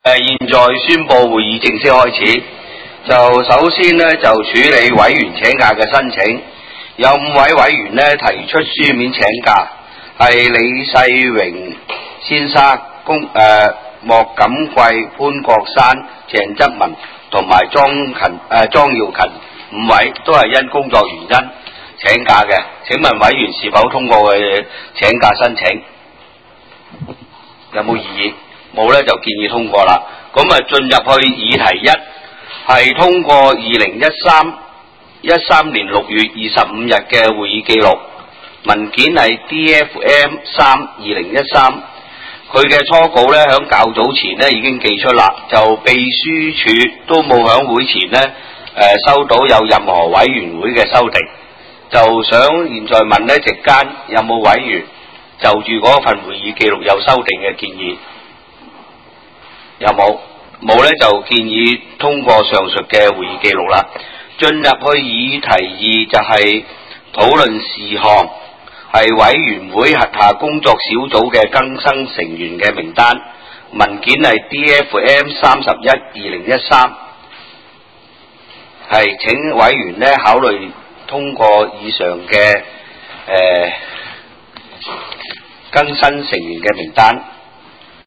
現在宣布會議正式開始。就首先呢，就處理委員請假嘅申請，有5位委員呢提出書面請假，係李世榮先生、莫錦貴、潘國山、鄭則文同埋莊耀勤5位，都係因工作原因請假嘅。請問委員是否通過佢請假申請？有冇異議？冇呢，就建議通過啦。咁進入去議題1，係通過2013年6月25日嘅會議記錄，文件係 DFM3 2013，佢嘅初稿呢，響較早前呢已經寄出啦，就秘書處都冇響會前呢收到有任何委員會嘅修訂，就想現在問呢，席間有冇委員就住嗰份會議記錄有修訂嘅建議？有冇？冇呢，就建議通過上述嘅會議記錄啦。進入去議題2，就係討論事項，係委員會轄下工作小組嘅更新成員嘅名單，文件係 DFM31 2013，係請委員呢考慮通過以上嘅更新成員嘅名單。